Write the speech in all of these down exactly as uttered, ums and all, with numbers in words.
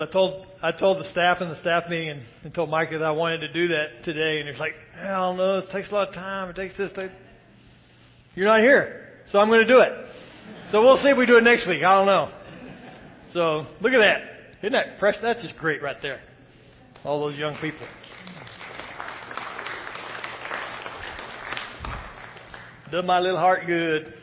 I told I told the staff in the staff meeting and, and told Mike that I wanted to do that today, and he's like, I don't know, it takes a lot of time. It takes this. Take... You're not here, so I'm going to do it. So we'll see if we do it next week. I don't know. So look at that. Isn't that fresh? That's just great right there. All those young people. Does my little heart good.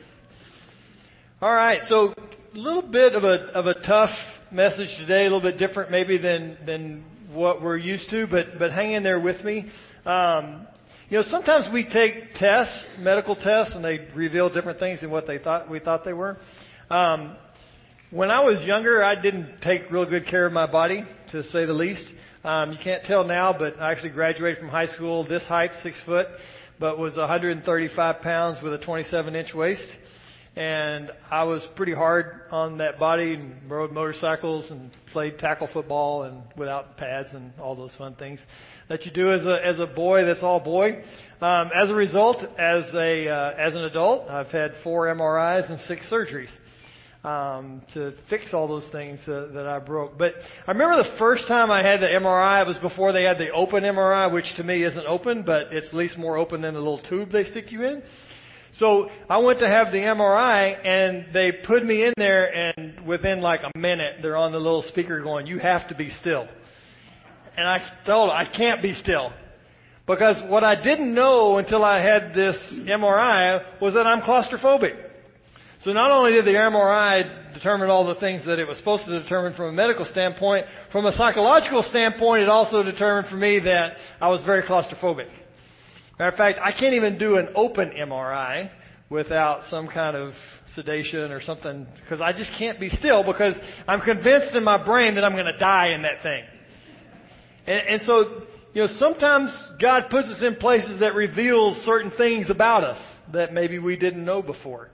All right, so a little bit of a of a tough message today, a little bit different maybe than than what we're used to, but but hang in there with me. Um, you know, sometimes we take tests, medical tests, and they reveal different things than what they thought we thought they were. Um, when I was younger, I didn't take real good care of my body, to say the least. Um, you can't tell now, but I actually graduated from high school this height, six foot, but was one hundred thirty-five pounds with a twenty-seven inch waist. And I was pretty hard on that body and rode motorcycles and played tackle football and without pads and all those fun things that you do as a as a boy that's all boy. Um, as a result, as a uh, as an adult, I've had four M R Is and six surgeries um, to fix all those things uh, that I broke. But I remember the first time I had the M R I, it was before they had the open M R I, which to me isn't open, but it's at least more open than the little tube they stick you in. So I went to have the M R I, and they put me in there, and within like a minute, they're on the little speaker going, you have to be still. And I told them, I can't be still. Because what I didn't know until I had this M R I was that I'm claustrophobic. So not only did the M R I determine all the things that it was supposed to determine from a medical standpoint, from a psychological standpoint, it also determined for me that I was very claustrophobic. Matter of fact, I can't even do an open M R I without some kind of sedation or something, because I just can't be still, because I'm convinced in my brain that I'm going to die in that thing. And, and so, you know, sometimes God puts us in places that reveal certain things about us that maybe we didn't know before.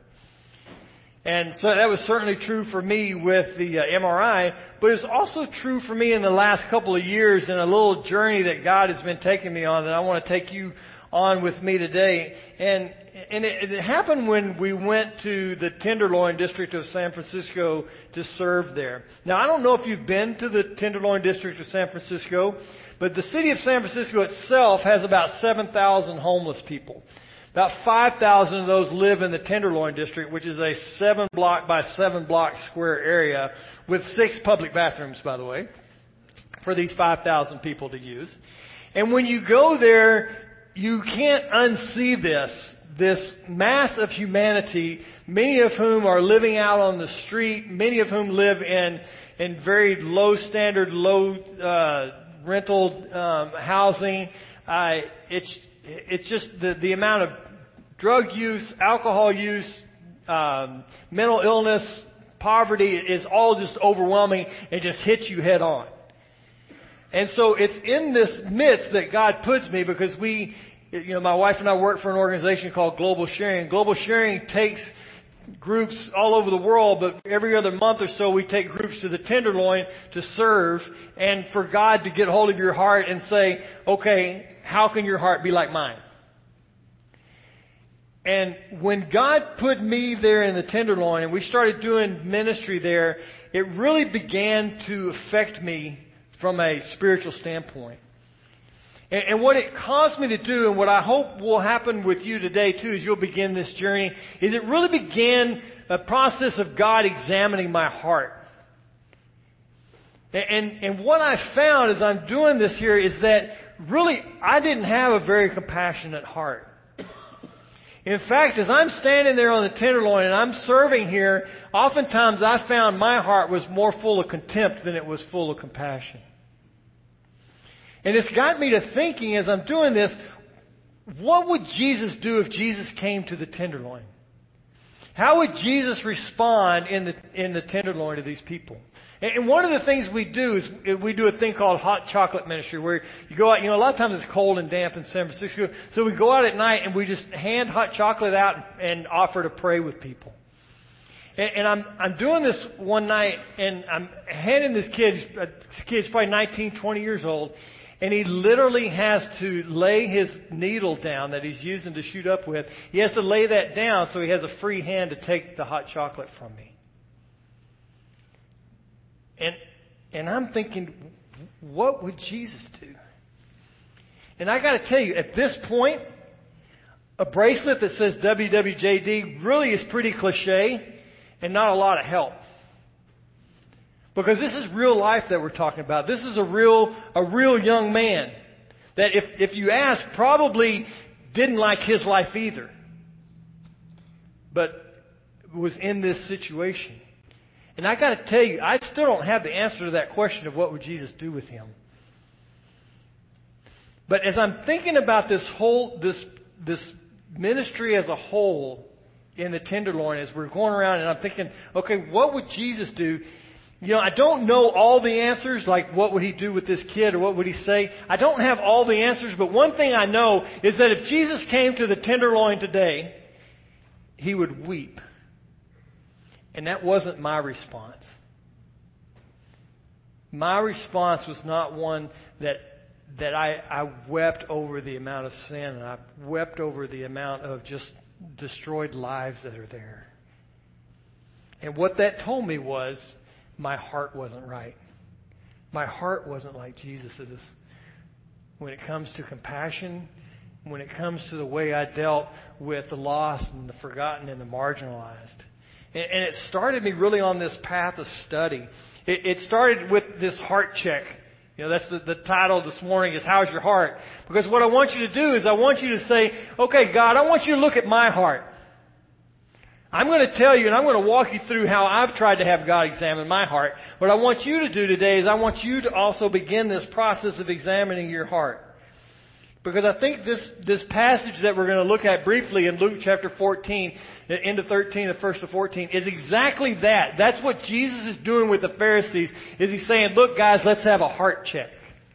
And so that was certainly true for me with the uh, M R I, but it's also true for me in the last couple of years in a little journey that God has been taking me on that I want to take you on with me today. And and it, it happened when we went to the Tenderloin district of San Francisco to serve there. Now, I don't know if you've been to the Tenderloin district of San Francisco, but the city of San Francisco itself has about seven thousand homeless people. About five thousand of those live in the Tenderloin district, which is a seven block by seven block square area with six public bathrooms, by the way, for these five thousand people to use. And when you go there, you can't unsee this, this mass of humanity, many of whom are living out on the street, many of whom live in, in very low standard, low uh, rental um, housing. Uh, it's, it's just the, the amount of drug use, alcohol use, um, mental illness, poverty is all just overwhelming and just hits you head on. And so it's in this midst that God puts me, because we, you know, my wife and I work for an organization called Global Sharing. Global Sharing takes groups all over the world, but every other month or so we take groups to the Tenderloin to serve, and for God to get hold of your heart and say, okay, how can your heart be like mine? And when God put me there in the Tenderloin and we started doing ministry there, it really began to affect me from a spiritual standpoint. And, and what it caused me to do, and what I hope will happen with you today too as you'll begin this journey, is it really began a process of God examining my heart. And, and, and what I found as I'm doing this here is that really I didn't have a very compassionate heart. In fact, as I'm standing there on the Tenderloin and I'm serving here, oftentimes I found my heart was more full of contempt than it was full of compassion. And it's got me to thinking as I'm doing this, what would Jesus do if Jesus came to the Tenderloin? How would Jesus respond in the in the Tenderloin to these people? And one of the things we do is we do a thing called hot chocolate ministry, where you go out, you know, a lot of times it's cold and damp in San Francisco. So we go out at night and we just hand hot chocolate out and offer to pray with people. And, and I'm, I'm doing this one night, and I'm handing this kid, this kid's probably nineteen, twenty years old, and he literally has to lay his needle down that he's using to shoot up with. He has to lay that down so he has a free hand to take the hot chocolate from me. And And I'm thinking, what would Jesus do? And I got to tell you, at this point, a bracelet that says W W J D really is pretty cliche and not a lot of help. Because this is real life that we're talking about. This is a real, a real young man that if, if you ask, probably didn't like his life either. But was in this situation. And I got to tell you, I still don't have the answer to that question of what would Jesus do with him. But as I'm thinking about this whole, this, this ministry as a whole in the Tenderloin, as we're going around and I'm thinking, okay, what would Jesus do? You know, I don't know all the answers, like what would he do with this kid or what would he say? I don't have all the answers, but one thing I know is that if Jesus came to the Tenderloin today, he would weep. And that wasn't my response. My response was not one that that I, I wept over the amount of sin, and I wept over the amount of just destroyed lives that are there. And what that told me was my heart wasn't right. My heart wasn't like Jesus's. When it comes to compassion, when it comes to the way I dealt with the lost and the forgotten and the marginalized. And, and it started me really on this path of study. It, it started with this heart check. You know, that's the, the title this morning is How's Your Heart? Because what I want you to do is I want you to say, okay, God, I want you to look at my heart. I'm going to tell you and I'm going to walk you through how I've tried to have God examine my heart. What I want you to do today is I want you to also begin this process of examining your heart. Because I think this, this passage that we're going to look at briefly in Luke chapter fourteen, the end of thirteen, the first of fourteen, is exactly that. That's what Jesus is doing with the Pharisees, is he's saying, look guys, let's have a heart check.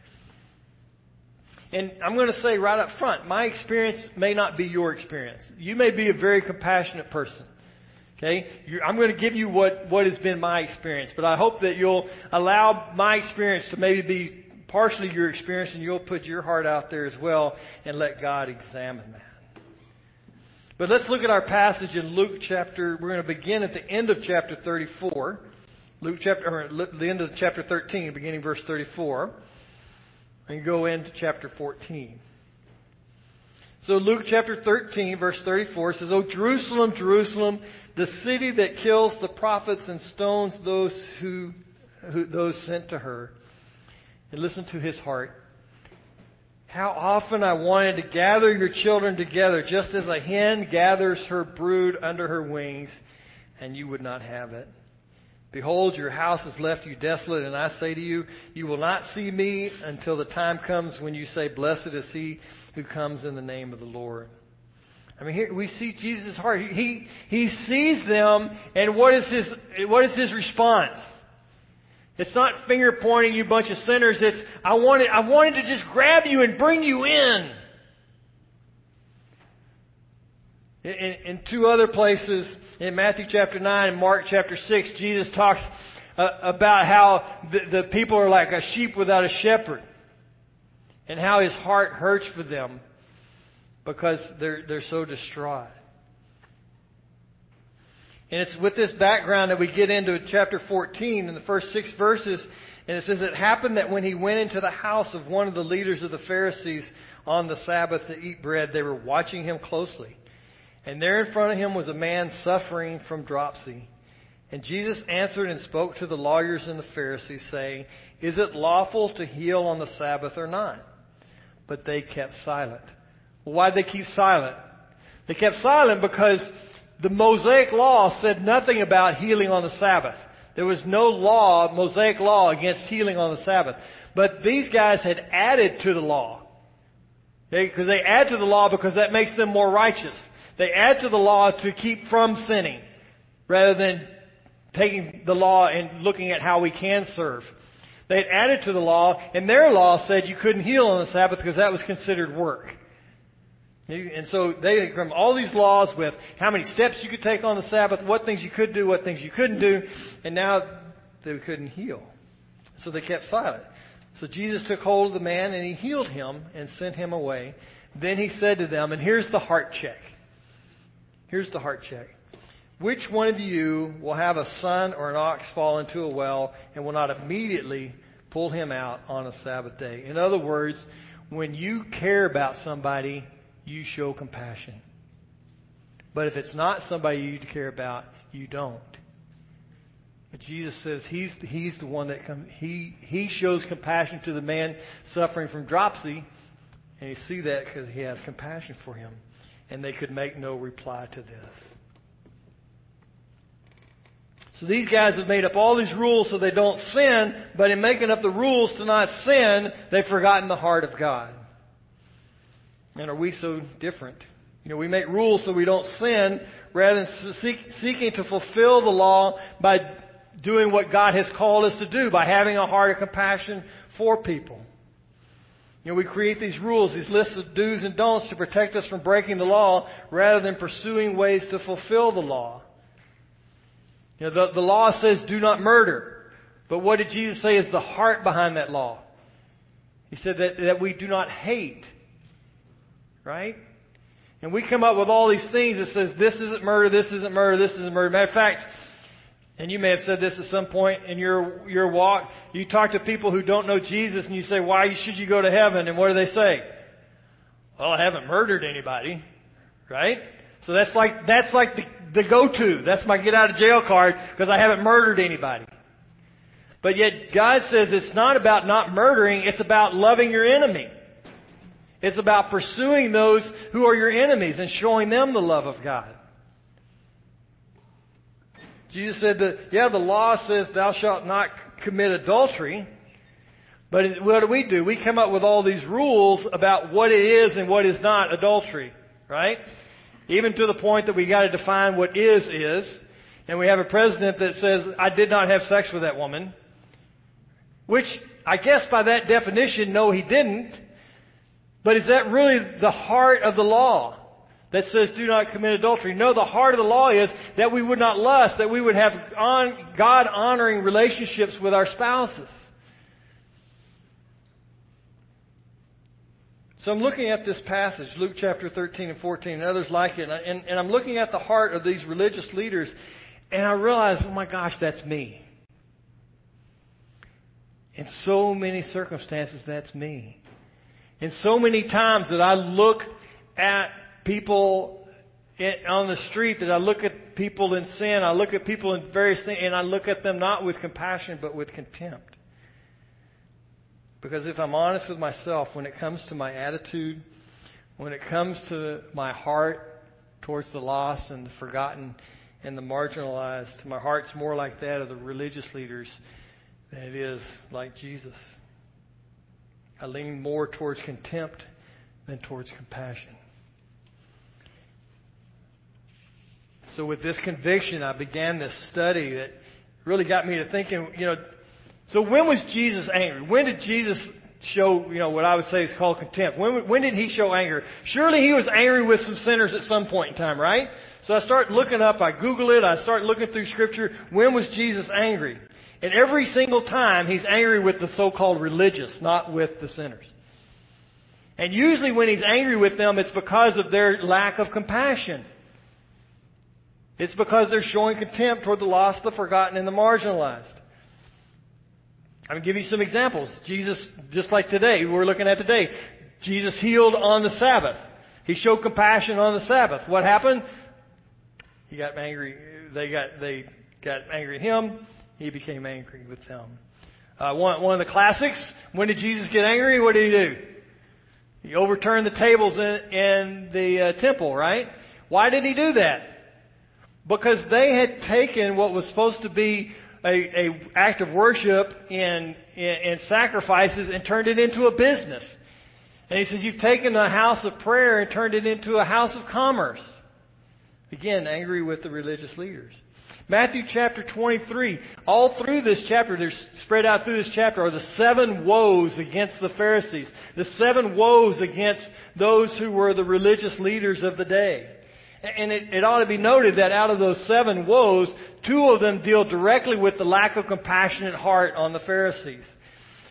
And I'm going to say right up front, my experience may not be your experience. You may be a very compassionate person. Okay? You're, I'm going to give you what, what has been my experience. But I hope that you'll allow my experience to maybe be partially your experience, and you'll put your heart out there as well and let God examine that. But let's look at our passage in Luke chapter, we're going to begin at the end of chapter thirty-four. Luke chapter, or the end of chapter thirteen, beginning verse thirty-four. And go into chapter fourteen. So Luke chapter thirteen, verse thirty-four says, O Jerusalem, Jerusalem, the city that kills the prophets and stones those who, who those sent to her. And listen to his heart. How often I wanted to gather your children together, just as a hen gathers her brood under her wings, and you would not have it. Behold, your house has left you desolate, and I say to you, you will not see me until the time comes when you say, blessed is he who comes in the name of the Lord. I mean, here we see Jesus' heart. He, he sees them, and what is his, what is his response? It's not finger pointing, you bunch of sinners. It's, I wanted, I wanted to just grab you and bring you in. In, in two other places, in Matthew chapter nine and Mark chapter six, Jesus talks uh, about how the, the people are like a sheep without a shepherd. And how his heart hurts for them because they're, they're so distraught. And it's with this background that we get into chapter fourteen in the first six verses. And it says, it happened that when he went into the house of one of the leaders of the Pharisees on the Sabbath to eat bread, they were watching him closely. And there in front of him was a man suffering from dropsy. And Jesus answered and spoke to the lawyers and the Pharisees, saying, is it lawful to heal on the Sabbath or not? But they kept silent. Well, why did they keep silent? They kept silent because the Mosaic law said nothing about healing on the Sabbath. There was no law, Mosaic law, against healing on the Sabbath. But these guys had added to the law. Because they, they add to the law because that makes them more righteous. They add to the law to keep from sinning, rather than taking the law and looking at how we can serve. They had added to the law, and their law said you couldn't heal on the Sabbath because that was considered work. And so they had come all these laws with how many steps you could take on the Sabbath, what things you could do, what things you couldn't do, and now they couldn't heal. So they kept silent. So Jesus took hold of the man and he healed him and sent him away. Then he said to them, and here's the heart check. Here's the heart check. which one of you will have a son or an ox fall into a well and will not immediately pull him out on a Sabbath day? In other words, when you care about somebody, you show compassion. But if it's not somebody you care about, you don't. But Jesus says He's He's the one that come, He He shows compassion to the man suffering from dropsy, and you see that because He has compassion for him. And they could make no reply to this. So these guys have made up all these rules so they don't sin, but in making up the rules to not sin, they've forgotten the heart of God. And are we so different? You know, we make rules so we don't sin rather than seek, seeking to fulfill the law by doing what God has called us to do, by having a heart of compassion for people. You know, we create these rules, these lists of do's and don'ts to protect us from breaking the law rather than pursuing ways to fulfill the law. You know, the, the law says do not murder. But what did Jesus say is the heart behind that law? He said that, that we do not hate. Right? And we come up with all these things that says this isn't murder, this isn't murder, this isn't murder. Matter of fact, and you may have said this at some point in your your walk, you talk to people who don't know Jesus and you say, why should you go to heaven? And what do they say? Well, I haven't murdered anybody. Right? So that's like that's like the, the go-to. That's my get out of jail card because I haven't murdered anybody. But yet God says it's not about not murdering, it's about loving your enemy. It's about pursuing those who are your enemies and showing them the love of God. Jesus said that, yeah, the law says thou shalt not commit adultery. But what do we do? We come up with all these rules about what it is and what is not adultery. Right? Even to the point that we got to define what is is. And we have a president that says, I did not have sex with that woman. Which, I guess by that definition, no, he didn't. But is that really the heart of the law that says do not commit adultery? No, the heart of the law is that we would not lust, that we would have on, God-honoring relationships with our spouses. So I'm looking at this passage, Luke chapter thirteen and fourteen, and others like it, and, I, and, and I'm looking at the heart of these religious leaders, and I realize, oh my gosh, that's me. In so many circumstances, that's me. And so many times that I look at people on the street, that I look at people in sin, I look at people in various things, and I look at them not with compassion, but with contempt. Because if I'm honest with myself, when it comes to my attitude, when it comes to my heart towards the lost and the forgotten and the marginalized, my heart's more like that of the religious leaders than it is like Jesus. I lean more towards contempt than towards compassion. So with this conviction, I began this study that really got me to thinking, you know, so when was Jesus angry? When did Jesus show, you know, what I would say is called contempt? When, when did He show anger? Surely He was angry with some sinners at some point in time, right? So I start looking up, I Google it, I start looking through Scripture. When was Jesus angry? And every single time He's angry with the so-called religious, not with the sinners. And usually when He's angry with them, it's because of their lack of compassion. It's because they're showing contempt toward the lost, the forgotten, and the marginalized. I'm going to give you some examples. Jesus, just like today, we're looking at today, Jesus healed on the Sabbath. He showed compassion on the Sabbath. What happened? He got angry. They got they got angry at Him. He became angry with them. Uh, one, one of the classics, when did Jesus get angry? What did He do? He overturned the tables in, in the uh, temple, right? Why did He do that? Because they had taken what was supposed to be a, a act of worship in, in, in sacrifices and turned it into a business. And He says, you've taken a house of prayer and turned it into a house of commerce. Again, angry with the religious leaders. Matthew chapter twenty-three, all through this chapter, they're spread out through this chapter, are the seven woes against the Pharisees. The seven woes against those who were the religious leaders of the day. And it, it ought to be noted that out of those seven woes, two of them deal directly with the lack of compassionate heart on the Pharisees.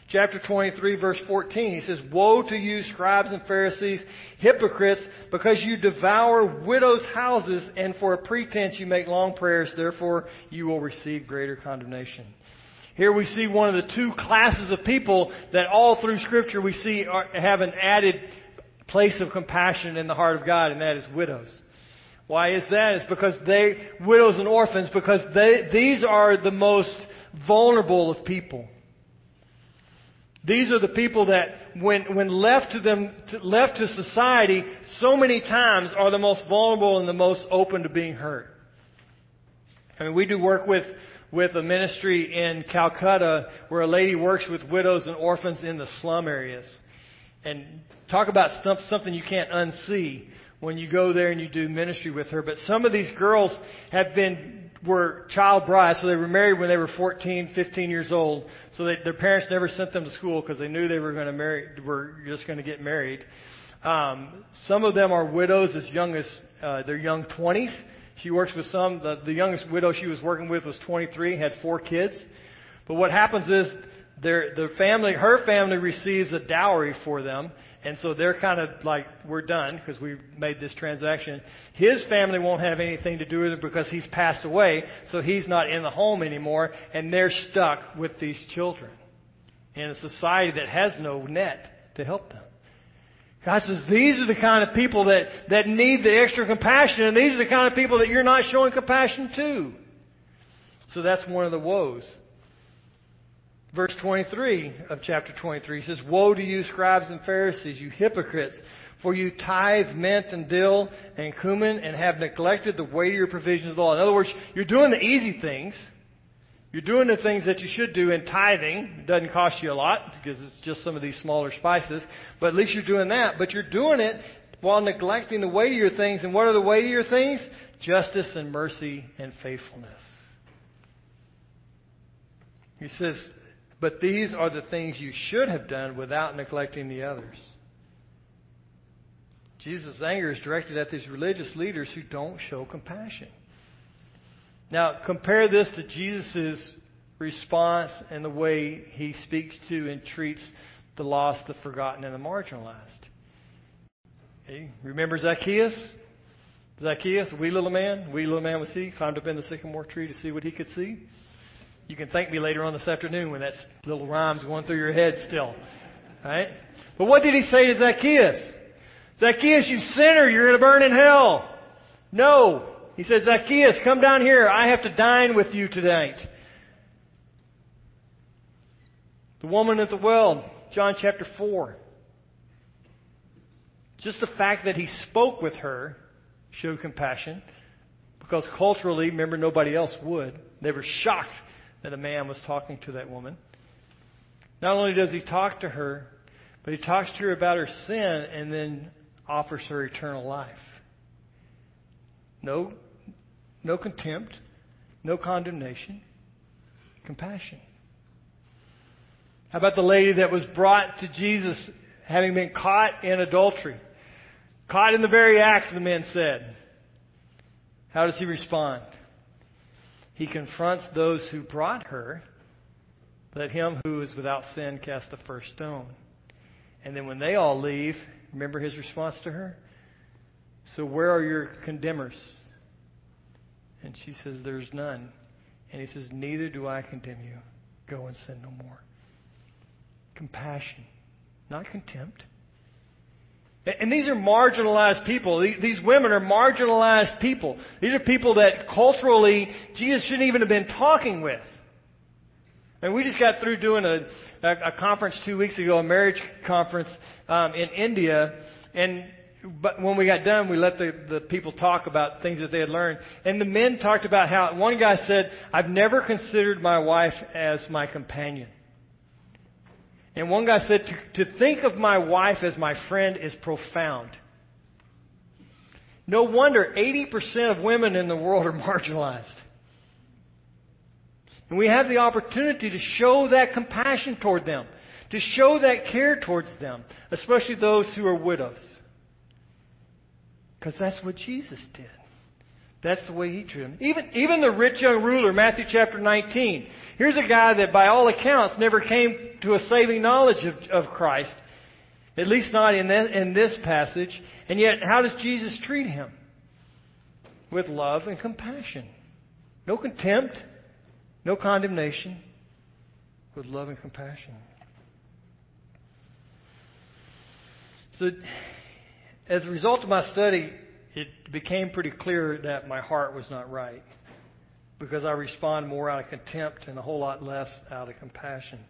Chapter twenty-three, verse fourteen, he says, "Woe to you, scribes and Pharisees, hypocrites, because you devour widows' houses, and for a pretense you make long prayers, therefore you will receive greater condemnation." Here we see one of the two classes of people that all through Scripture we see are, have an added place of compassion in the heart of God, and that is widows. Why is that? It's because they, widows and orphans, because they, these are the most vulnerable of people. These are the people that, when when left to them, to, left to society, so many times are the most vulnerable and the most open to being hurt. I mean, we do work with with a ministry in Calcutta where a lady works with widows and orphans in the slum areas, and talk about stuff, something you can't unsee when you go there and you do ministry with her. But some of these girls have been were child brides, so they were married when they were fourteen, fifteen years old. So they, their parents never sent them to school because they knew they were going to marry, were just going to get married. Um, some of them are widows as young as uh, their young twenties. She works with some. The, the youngest widow she was working with was twenty-three, had four kids. But what happens is their their family, her family receives a dowry for them. And so they're kind of like, we're done because we made this transaction. His family won't have anything to do with it because he's passed away, so he's not in the home anymore, and they're stuck with these children in a society that has no net to help them. God says these are the kind of people that, that need the extra compassion, and these are the kind of people that you're not showing compassion to. So that's one of the woes. Verse twenty-three of chapter twenty-three says, "Woe to you, scribes and Pharisees, you hypocrites! For you tithe mint and dill and cumin and have neglected the weightier provisions of the law." In other words, you're doing the easy things. You're doing the things that you should do in tithing. It doesn't cost you a lot because it's just some of these smaller spices. But at least you're doing that. But you're doing it while neglecting the weightier things. And what are the weightier things? Justice and mercy and faithfulness. He says, "But these are the things you should have done without neglecting the others." Jesus' anger is directed at these religious leaders who don't show compassion. Now, compare this to Jesus' response and the way he speaks to and treats the lost, the forgotten, and the marginalized. Okay. Remember Zacchaeus? Zacchaeus, wee little man, wee little man was he, climbed up in the sycamore tree to see what he could see. You can thank me later on this afternoon when that little rhyme's going through your head still. Right? But what did he say to Zacchaeus? "Zacchaeus, you sinner, you're going to burn in hell." No. He said, "Zacchaeus, come down here. I have to dine with you tonight." The woman at the well, John chapter four. Just the fact that he spoke with her showed compassion. Because culturally, remember, nobody else would. They were shocked that a man was talking to that woman. Not only does he talk to her, but he talks to her about her sin and then offers her eternal life. No, no contempt, no condemnation, compassion. How about the lady that was brought to Jesus having been caught in adultery? Caught in the very act, the men said. How does he respond? He confronts those who brought her. "Let him who is without sin cast the first stone." And then when they all leave, remember his response to her? "So where are your condemners?" And she says, "There's none." And he says, "Neither do I condemn you. Go and sin no more." Compassion, not contempt. And these are marginalized people. These women are marginalized people. These are people that culturally Jesus shouldn't even have been talking with. And we just got through doing a, a, a conference two weeks ago, a marriage conference um, in India. And but when we got done, we let the, the people talk about things that they had learned. And the men talked about how one guy said, "I've never considered my wife as my companion." And one guy said, to, to think of my wife as my friend is profound. No wonder eighty percent of women in the world are marginalized. And we have the opportunity to show that compassion toward them, to show that care towards them, especially those who are widows. Because that's what Jesus did. That's the way he treated him. Even, even the rich young ruler, Matthew chapter nineteen. Here's a guy that by all accounts never came to a saving knowledge of, of Christ. At least not in this, in this passage. And yet, how does Jesus treat him? With love and compassion. No contempt. No condemnation. With love and compassion. So, as a result of my study, it became pretty clear that my heart was not right. Because I respond more out of contempt and a whole lot less out of compassion.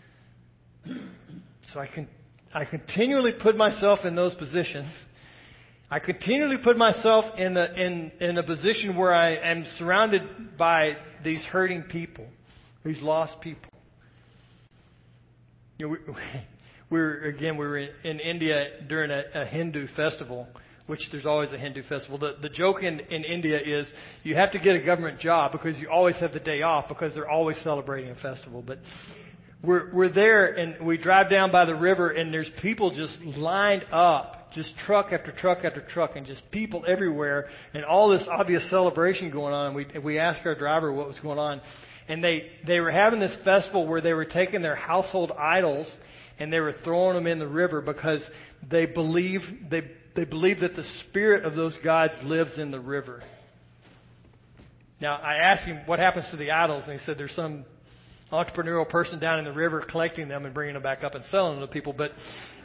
So I can, I continually put myself in those positions. I continually put myself in a, in, in a position where I am surrounded by these hurting people, these lost people. You know, we, we were, again, we were in, in India during a, a Hindu festival, which there's always a Hindu festival. The, the joke in, in India is you have to get a government job because you always have the day off because they're always celebrating a festival. But we're, we're there and we drive down by the river and there's people just lined up, just truck after truck after truck and just people everywhere and all this obvious celebration going on. We, we asked our driver what was going on. And they, they were having this festival where they were taking their household idols and they were throwing them in the river because they believe, they, they believe that the spirit of those gods lives in the river. Now, I asked him what happens to the idols, and he said there's some entrepreneurial person down in the river collecting them and bringing them back up and selling them to people. But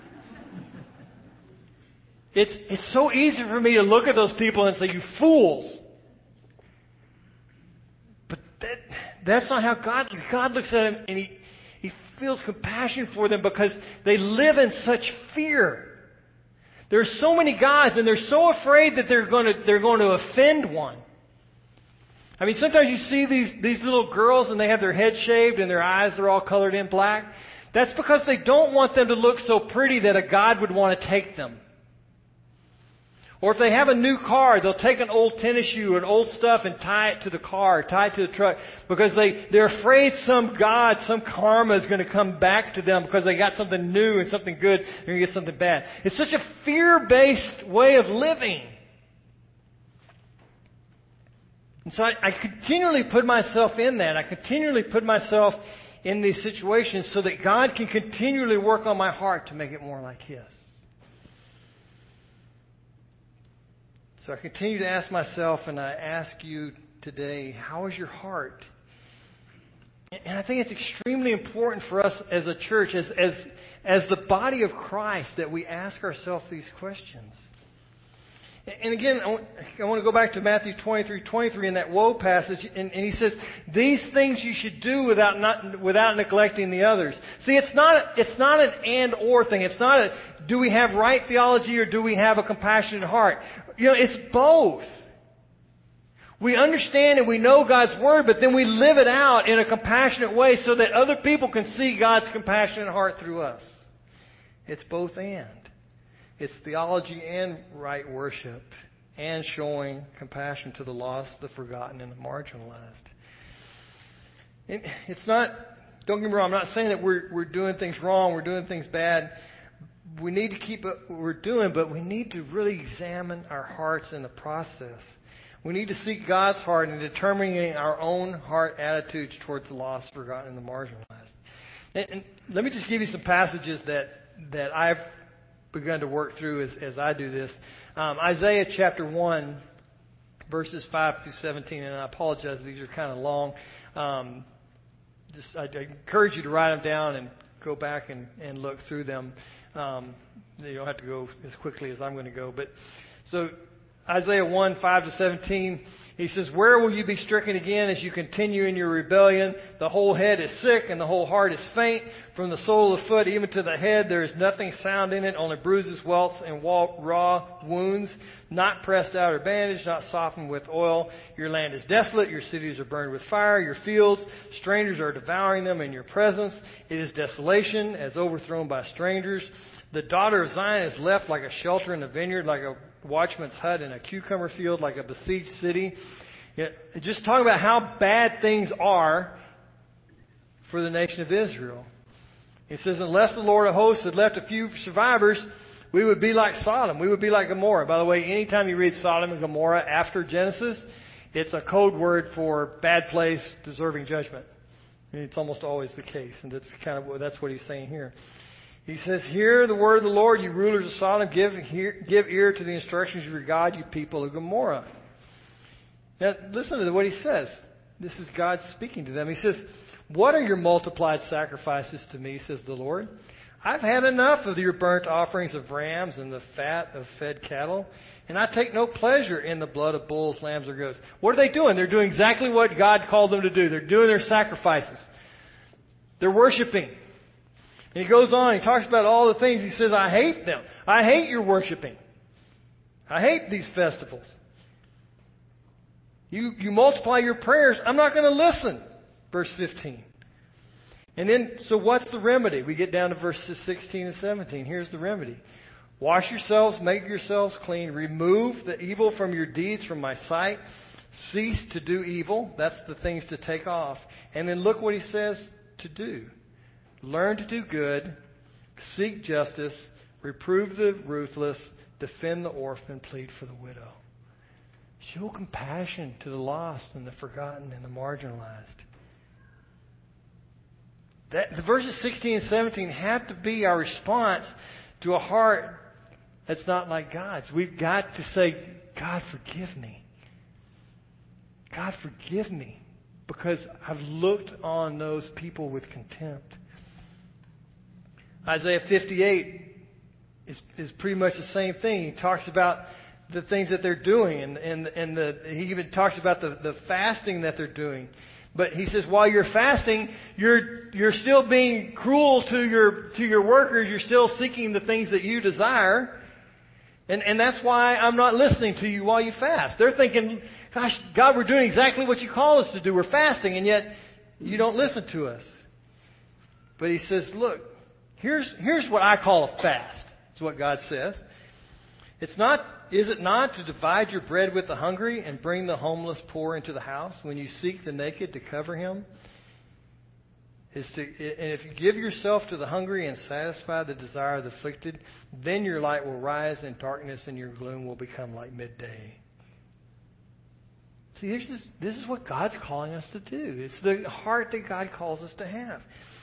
it's, it's so easy for me to look at those people and say, you fools. But that, that's not how God, God looks at them and he, he feels compassion for them because they live in such fear. There's so many gods and they're so afraid that they're going to, they're going to offend one. I mean, sometimes you see these, these little girls and they have their head shaved and their eyes are all colored in black. That's because they don't want them to look so pretty that a God would want to take them. Or if they have a new car, they'll take an old tennis shoe and old stuff and tie it to the car, tie it to the truck, because they, they're afraid some God, some karma is going to come back to them because they got something new and something good, they're going to get something bad. It's such a fear-based way of living. And so I, I continually put myself in that. I continually put myself in these situations so that God can continually work on my heart to make it more like His. So I continue to ask myself, and I ask you today, how is your heart? And I think it's extremely important for us as a church, as as as the body of Christ, that we ask ourselves these questions. And again, I want, I want to go back to Matthew twenty-three twenty-three in that woe passage, and, and he says, these things you should do without not without neglecting the others. See, it's not a, it's not an and or thing. It's not a do we have right theology or do we have a compassionate heart? You know, it's both. We understand and we know God's Word, but then we live it out in a compassionate way so that other people can see God's compassionate heart through us. It's both and. It's theology and right worship and showing compassion to the lost, the forgotten, and the marginalized. It, it's not, don't get me wrong, I'm not saying that we're, we're doing things wrong, we're doing things bad. We need to keep up what we're doing, but we need to really examine our hearts in the process. We need to seek God's heart in determining our own heart attitudes towards the lost, forgotten, and the marginalized. And, and let me just give you some passages that, that I've begun to work through as, as I do this. Um, Isaiah chapter one, verses five through seventeen, and I apologize, these are kind of long. Um, just I, I encourage you to write them down and go back and, and look through them. Um, you don't have to go as quickly as I'm going to go. But so Isaiah one, five to seventeen, he says, where will you be stricken again as you continue in your rebellion? The whole head is sick and the whole heart is faint. From the sole of the foot even to the head, there is nothing sound in it, only bruises, welts, and raw wounds, not pressed out or bandaged, not softened with oil. Your land is desolate, your cities are burned with fire, your fields, strangers are devouring them in your presence. It is desolation, as overthrown by strangers. The daughter of Zion is left like a shelter in a vineyard, like a watchman's hut in a cucumber field, like a besieged city. Just talking about how bad things are for the nation of Israel. It says, unless the Lord of hosts had left a few survivors, We would be like Sodom. We would be like Gomorrah. By the way, anytime you read Sodom and Gomorrah after Genesis, it's a code word for bad place, deserving judgment. I mean, it's almost always the case, and that's kind of that's what he's saying here. He says, "Hear the word of the Lord, you rulers of Sodom. Give hear, give ear to the instructions of your God, you people of Gomorrah." Now, listen to what he says. This is God speaking to them. He says, "What are your multiplied sacrifices to me, says the Lord? I've had enough of your burnt offerings of rams and the fat of fed cattle, and I take no pleasure in the blood of bulls, lambs, or goats." What are they doing? They're doing exactly what God called them to do. They're doing their sacrifices. They're worshiping. And he goes on, he talks about all the things. He says, "I hate them. I hate your worshiping. I hate these festivals. You, you multiply your prayers. I'm not going to listen." Verse fifteen. And then, so what's the remedy? We get down to verses sixteen and seventeen. Here's the remedy. "Wash yourselves, make yourselves clean. Remove the evil from your deeds from my sight. Cease to do evil." That's the things to take off. And then look what he says to do. "Learn to do good. Seek justice. Reprove the ruthless. Defend the orphan. Plead for the widow." Show compassion to the lost and the forgotten and the marginalized. That, the verses sixteen and seventeen have to be our response to a heart that's not like God's. We've got to say, "God, forgive me. God, forgive me, because I've looked on those people with contempt." Isaiah fifty-eight is, is pretty much the same thing. He talks about the things that they're doing, and, and, and the, he even talks about the, the fasting that they're doing. But he says, while you're fasting, you're you're still being cruel to your to your workers. You're still seeking the things that you desire, and and that's why I'm not listening to you while you fast. They're thinking, "Gosh, God, we're doing exactly what you call us to do. We're fasting, and yet you don't listen to us." But he says, "Look, here's here's what I call a fast." It's what God says. It's not. Is it not to divide your bread with the hungry and bring the homeless poor into the house? When you seek the naked, to cover him? Is to, and if you give yourself to the hungry and satisfy the desire of the afflicted, then your light will rise in darkness and your gloom will become like midday. See, this is, this is what God's calling us to do. It's the heart that God calls us to have.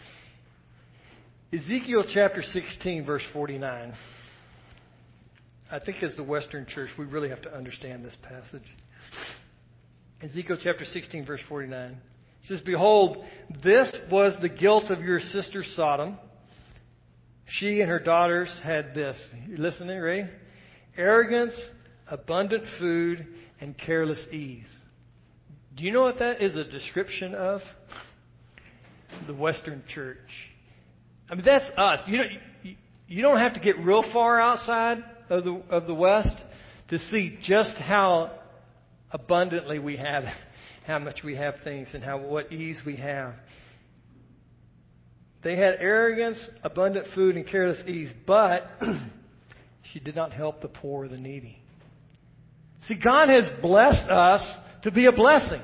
Ezekiel chapter sixteen, verse forty-nine. I think as the Western church, we really have to understand this passage. Ezekiel chapter sixteen, verse forty-nine. It says, "Behold, this was the guilt of your sister Sodom. She and her daughters had this." You listening? Ready? "Arrogance, abundant food, and careless ease." Do you know what that is a description of? The Western church. I mean, that's us. You know, you, you don't have to get real far outside of the of the West to see just how abundantly we have, how much we have things, and how what ease we have. They had arrogance, abundant food, and careless ease, but she did not help the poor or the needy. See, God has blessed us to be a blessing.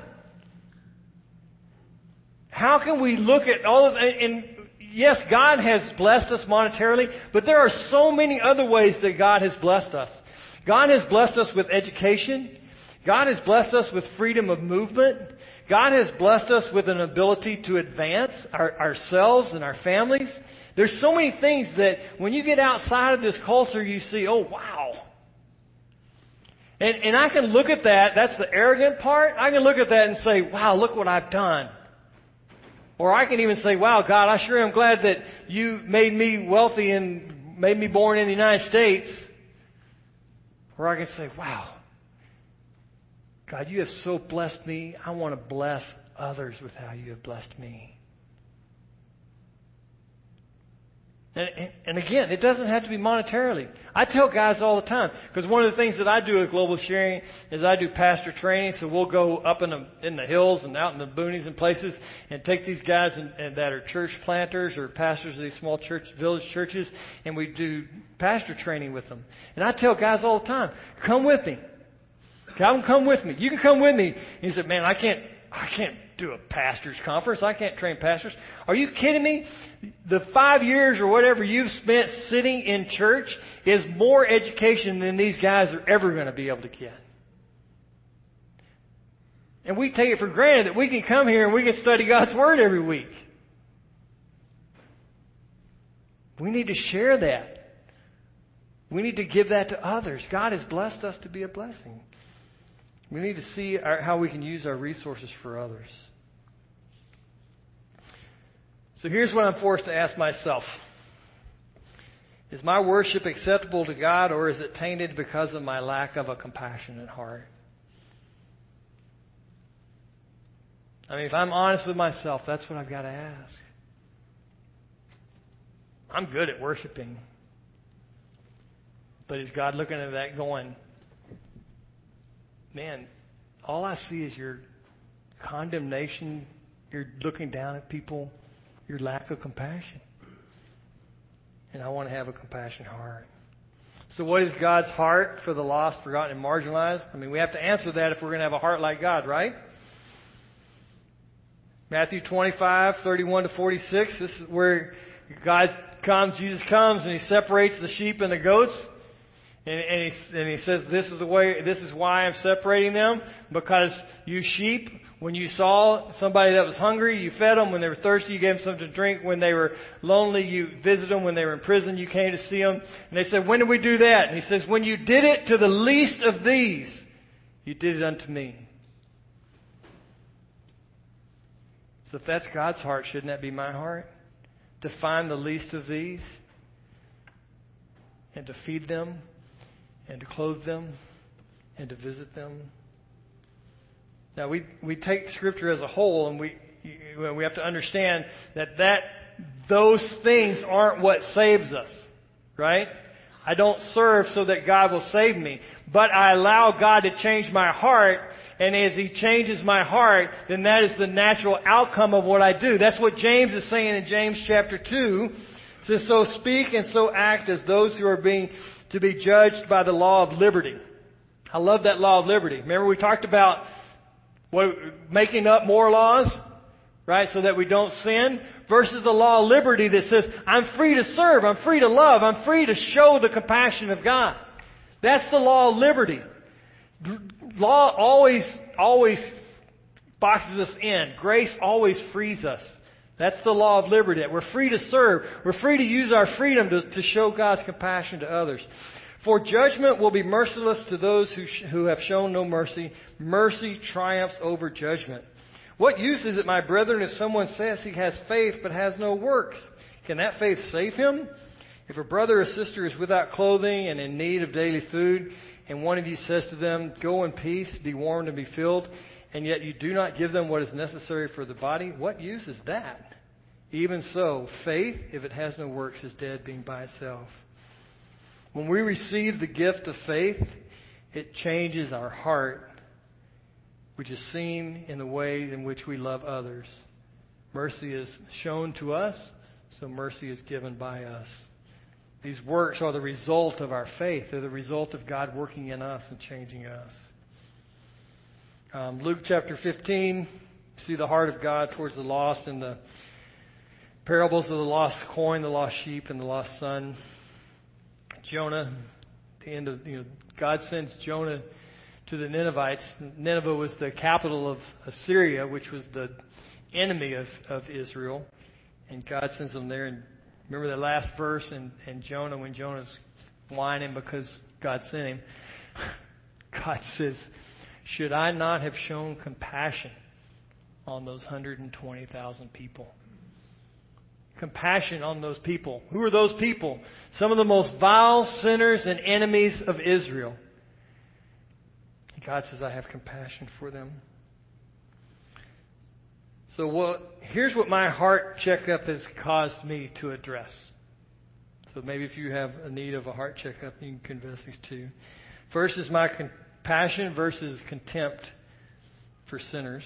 How can we look at all of and, and yes, God has blessed us monetarily, but there are so many other ways that God has blessed us. God has blessed us with education. God has blessed us with freedom of movement. God has blessed us with an ability to advance our, ourselves and our families. There's so many things that when you get outside of this culture, you see, oh, wow. And, and I can look at that. That's the arrogant part. I can look at that and say, wow, look what I've done. Or I can even say, wow, God, I sure am glad that you made me wealthy and made me born in the United States. Or I can say, wow, God, you have so blessed me. I want to bless others with how you have blessed me. And, and, and again, it doesn't have to be monetarily. I tell guys all the time, because one of the things that I do at Global Sharing is I do pastor training. So we'll go up in the in the hills and out in the boonies and places and take these guys and, and that are church planters or pastors of these small church village churches, and we do pastor training with them. And I tell guys all the time, come with me. Come, come with me. You can come with me. And he said, man, I can't, I can't do a pastor's conference. I can't train pastors. Are you kidding me? The five years or whatever you've spent sitting in church is more education than these guys are ever going to be able to get. And we take it for granted that we can come here and we can study God's Word every week. We need to share that. We need to give that to others. God has blessed us to be a blessing. We need to see our, how we can use our resources for others. So here's what I'm forced to ask myself. Is my worship acceptable to God, or is it tainted because of my lack of a compassionate heart? I mean, if I'm honest with myself, that's what I've got to ask. I'm good at worshiping. But is God looking at that going, man, all I see is your condemnation, you're looking down at people, your lack of compassion. And I want to have a compassionate heart. So what is God's heart for the lost, forgotten, and marginalized? I mean, we have to answer that if we're going to have a heart like God, right? Matthew twenty-five, thirty-one to forty-six. This is where God comes, Jesus comes, and He separates the sheep and the goats. And, and, he, and he says, this is the way, this is why I'm separating them. Because you sheep, when you saw somebody that was hungry, you fed them. When they were thirsty, you gave them something to drink. When they were lonely, you visited them. When they were in prison, you came to see them. And they said, when did we do that? And He says, when you did it to the least of these, you did it unto me. So if that's God's heart, shouldn't that be my heart? To find the least of these and to feed them and to clothe them and to visit them. Now we we take Scripture as a whole, and we we have to understand that that those things aren't what saves us, right? I don't serve so that God will save me, but I allow God to change my heart. And as He changes my heart, then that is the natural outcome of what I do. That's what James is saying in James chapter two. It says, so speak and so act as those who are being to be judged by the law of liberty. I love that law of liberty. Remember we talked about what, making up more laws, right, so that we don't sin, versus the law of liberty that says, I'm free to serve, I'm free to love, I'm free to show the compassion of God. That's the law of liberty. Law always, always boxes us in. Grace always frees us. That's the law of liberty. That we're free to serve. We're free to use our freedom to, to show God's compassion to others. For judgment will be merciless to those who, sh- who have shown no mercy. Mercy triumphs over judgment. What use is it, my brethren, if someone says he has faith but has no works? Can that faith save him? If a brother or sister is without clothing and in need of daily food, and one of you says to them, go in peace, be warmed and be filled, and yet you do not give them what is necessary for the body, what use is that? Even so, faith, if it has no works, is dead, being by itself. When we receive the gift of faith, it changes our heart, which is seen in the ways in which we love others. Mercy is shown to us, so mercy is given by us. These works are the result of our faith. They're the result of God working in us and changing us. Um, Luke chapter fifteen, see the heart of God towards the lost in the parables of the lost coin, the lost sheep, and the lost son. Jonah, the end of, you know, God sends Jonah to the Ninevites. Nineveh was the capital of Assyria, which was the enemy of, of Israel. And God sends them there. And remember the last verse in, in Jonah, when Jonah's whining because God sent him. God says, should I not have shown compassion on those one hundred twenty thousand people? Compassion on those people. Who are those people? Some of the most vile sinners and enemies of Israel. God says, I have compassion for them. So what, here's what my heart checkup has caused me to address. So maybe if you have a need of a heart checkup, you can confess these two. First is my compassion versus contempt for sinners.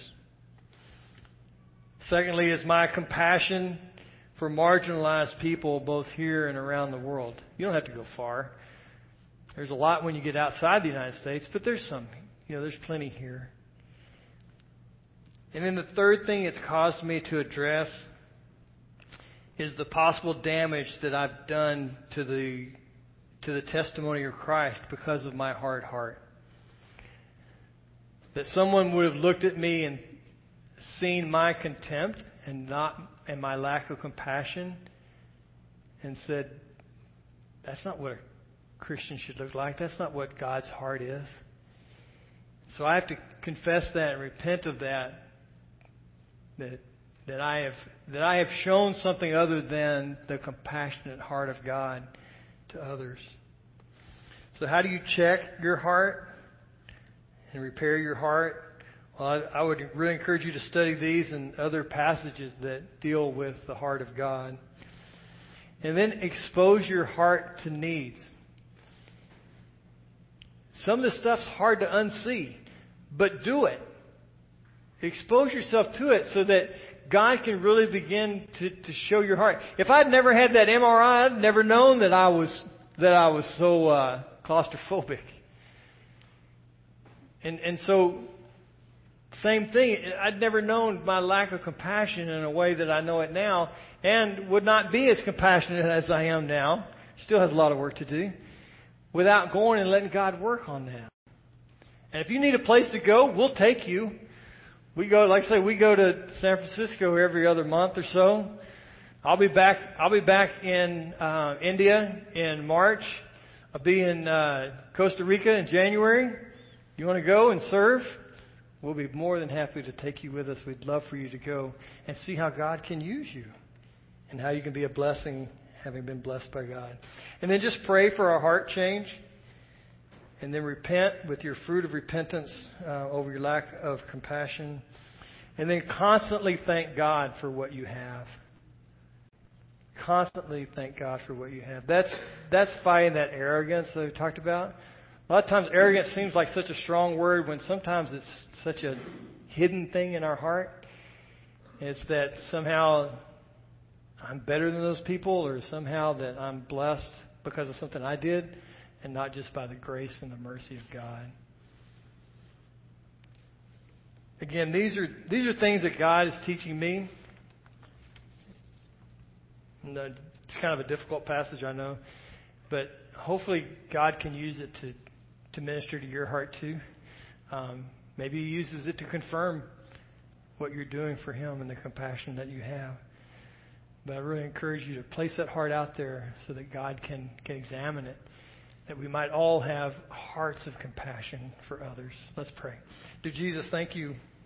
Secondly is my compassion for marginalized people both here and around the world. You don't have to go far. There's a lot when you get outside the United States, but there's some. You know, there's plenty here. And then the third thing it's caused me to address is the possible damage that I've done to the to the testimony of Christ because of my hard heart. That someone would have looked at me and seen my contempt and not and my lack of compassion and said, that's not what a Christian should look like. That's not what God's heart is. So I have to confess that and repent of that. That that I have that I have shown something other than the compassionate heart of God to others. So how do you check your heart and repair your heart? Well, I, I would really encourage you to study these and other passages that deal with the heart of God. And then expose your heart to needs. Some of this stuff's hard to unsee, but do it. Expose yourself to it so that God can really begin to, to show your heart. If I'd never had that M R I, I'd never known that I was that I was so uh, claustrophobic. And and so, same thing. I'd never known my lack of compassion in a way that I know it now, and would not be as compassionate as I am now. Still has a lot of work to do, without going and letting God work on that. And if you need a place to go, we'll take you. We go, like I say, we go to San Francisco every other month or so. I'll be back. I'll be back in uh, India in March. I'll be in uh, Costa Rica in January. You want to go and serve? We'll be more than happy to take you with us. We'd love for you to go and see how God can use you and how you can be a blessing, having been blessed by God. And then just pray for our heart change. And then repent with your fruit of repentance uh, over your lack of compassion. And then constantly thank God for what you have. Constantly thank God for what you have. That's that's fighting that arrogance that we talked about. A lot of times arrogance seems like such a strong word when sometimes it's such a hidden thing in our heart. It's that somehow I'm better than those people, or somehow that I'm blessed because of something I did, and not just by the grace and the mercy of God. Again, these are these are things that God is teaching me. And it's kind of a difficult passage, I know, but hopefully God can use it to, to minister to your heart too. Um, maybe He uses it to confirm what you're doing for Him and the compassion that you have. But I really encourage you to place that heart out there so that God can, can examine it. That we might all have hearts of compassion for others. Let's pray. Dear Jesus, thank you